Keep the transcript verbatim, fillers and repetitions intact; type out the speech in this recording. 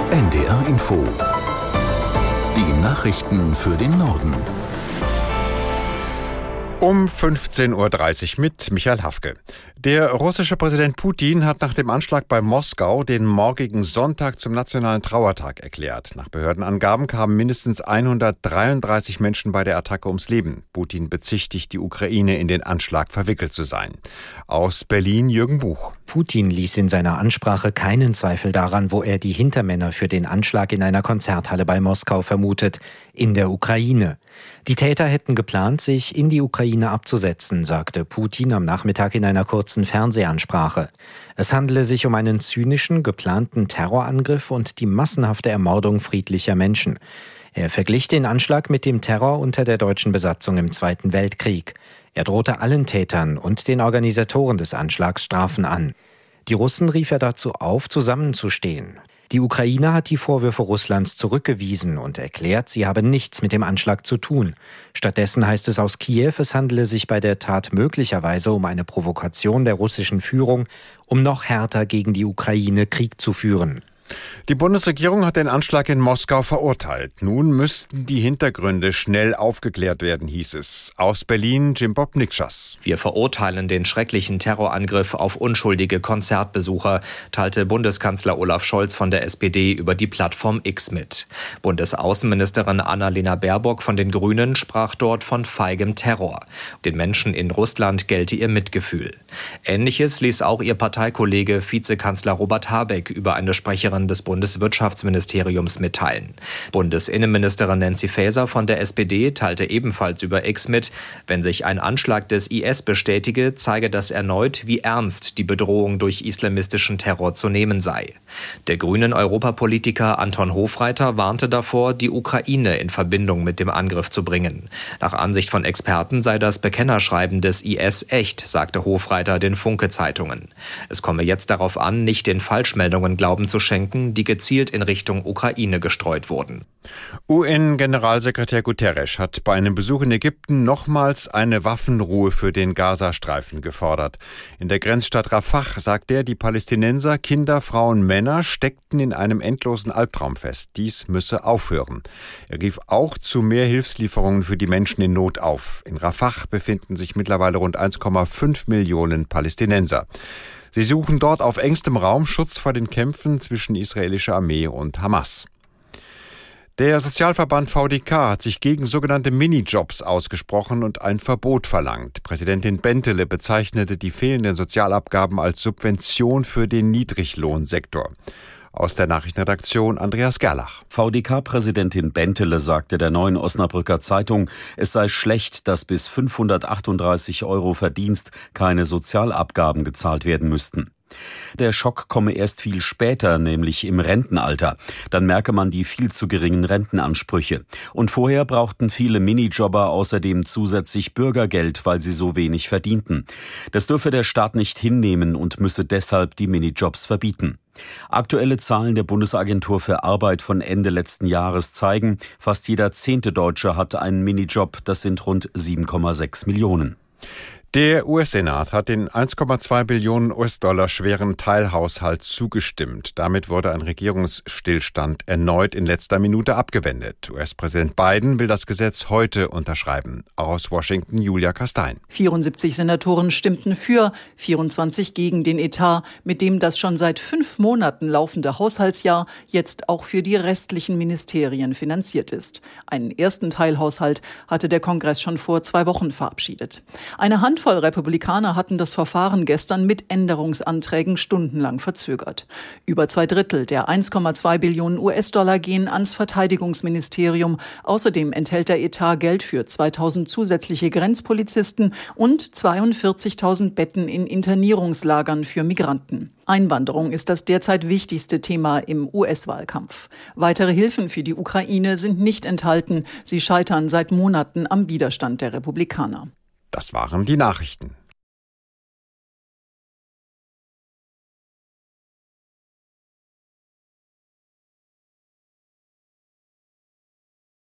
N D R Info. Die Nachrichten für den Norden. Um fünfzehn Uhr dreißig mit Michael Hafke. Der russische Präsident Putin hat nach dem Anschlag bei Moskau den morgigen Sonntag zum nationalen Trauertag erklärt. Nach Behördenangaben kamen mindestens hundertdreiunddreißig Menschen bei der Attacke ums Leben. Putin bezichtigt die Ukraine, in den Anschlag verwickelt zu sein. Aus Berlin Jürgen Buch. Putin ließ in seiner Ansprache keinen Zweifel daran, wo er die Hintermänner für den Anschlag in einer Konzerthalle bei Moskau vermutet: in der Ukraine. Die Täter hätten geplant, sich in die Ukraine abzusetzen, sagte Putin am Nachmittag in einer kurzen Fernsehansprache. Es handele sich um einen zynischen, geplanten Terrorangriff und die massenhafte Ermordung friedlicher Menschen. Er verglich den Anschlag mit dem Terror unter der deutschen Besatzung im Zweiten Weltkrieg. Er drohte allen Tätern und den Organisatoren des Anschlags Strafen an. Die Russen rief er dazu auf, zusammenzustehen. Die Ukraine hat die Vorwürfe Russlands zurückgewiesen und erklärt, sie habe nichts mit dem Anschlag zu tun. Stattdessen heißt es aus Kiew, es handele sich bei der Tat möglicherweise um eine Provokation der russischen Führung, um noch härter gegen die Ukraine Krieg zu führen. Die Bundesregierung hat den Anschlag in Moskau verurteilt. Nun müssten die Hintergründe schnell aufgeklärt werden, hieß es. Aus Berlin Jim-Bob Nikschas. Wir verurteilen den schrecklichen Terrorangriff auf unschuldige Konzertbesucher, teilte Bundeskanzler Olaf Scholz von der S P D über die Plattform X mit. Bundesaußenministerin Annalena Baerbock von den Grünen sprach dort von feigem Terror. Den Menschen in Russland gelte ihr Mitgefühl. Ähnliches ließ auch ihr Parteikollege Vizekanzler Robert Habeck über eine Sprecherin des Bundeswirtschaftsministeriums mitteilen. Bundesinnenministerin Nancy Faeser von der S P D teilte ebenfalls über X mit, wenn sich ein Anschlag des I S bestätige, zeige das erneut, wie ernst die Bedrohung durch islamistischen Terror zu nehmen sei. Der grünen Europapolitiker Anton Hofreiter warnte davor, die Ukraine in Verbindung mit dem Angriff zu bringen. Nach Ansicht von Experten sei das Bekennerschreiben des I S echt, sagte Hofreiter den Funke-Zeitungen. Es komme jetzt darauf an, nicht den Falschmeldungen Glauben zu schenken, die gezielt in Richtung Ukraine gestreut wurden. U N-Generalsekretär Guterres hat bei einem Besuch in Ägypten nochmals eine Waffenruhe für den Gazastreifen gefordert. In der Grenzstadt Rafah sagt er, die Palästinenser, Kinder, Frauen, Männer steckten in einem endlosen Albtraum fest. Dies müsse aufhören. Er rief auch zu mehr Hilfslieferungen für die Menschen in Not auf. In Rafah befinden sich mittlerweile rund eins Komma fünf Millionen Palästinenser. Sie suchen dort auf engstem Raum Schutz vor den Kämpfen zwischen israelischer Armee und Hamas. Der Sozialverband V D K hat sich gegen sogenannte Minijobs ausgesprochen und ein Verbot verlangt. Präsidentin Bentele bezeichnete die fehlenden Sozialabgaben als Subvention für den Niedriglohnsektor. Aus der Nachrichtenredaktion Andreas Gerlach. V D K-Präsidentin Bentele sagte der Neuen Osnabrücker Zeitung, es sei schlecht, dass bis fünfhundertachtunddreißig Euro Verdienst keine Sozialabgaben gezahlt werden müssten. Der Schock komme erst viel später, nämlich im Rentenalter. Dann merke man die viel zu geringen Rentenansprüche. Und vorher brauchten viele Minijobber außerdem zusätzlich Bürgergeld, weil sie so wenig verdienten. Das dürfe der Staat nicht hinnehmen und müsse deshalb die Minijobs verbieten. Aktuelle Zahlen der Bundesagentur für Arbeit von Ende letzten Jahres zeigen, fast jeder zehnte Deutsche hat einen Minijob, das sind rund sieben Komma sechs Millionen. Der U S-Senat hat den eins Komma zwei Billionen U S-Dollar schweren Teilhaushalt zugestimmt. Damit wurde ein Regierungsstillstand erneut in letzter Minute abgewendet. U S-Präsident Biden will das Gesetz heute unterschreiben. Aus Washington Julia Kastein. vierundsiebzig Senatoren stimmten für, vierundzwanzig gegen den Etat, mit dem das schon seit fünf Monaten laufende Haushaltsjahr jetzt auch für die restlichen Ministerien finanziert ist. Einen ersten Teilhaushalt hatte der Kongress schon vor zwei Wochen verabschiedet. Eine Hand Handvoll Republikaner hatten das Verfahren gestern mit Änderungsanträgen stundenlang verzögert. Über zwei Drittel der eins Komma zwei Billionen U S-Dollar gehen ans Verteidigungsministerium. Außerdem enthält der Etat Geld für zweitausend zusätzliche Grenzpolizisten und zweiundvierzigtausend Betten in Internierungslagern für Migranten. Einwanderung ist das derzeit wichtigste Thema im U S-Wahlkampf. Weitere Hilfen für die Ukraine sind nicht enthalten. Sie scheitern seit Monaten am Widerstand der Republikaner. Das waren die Nachrichten.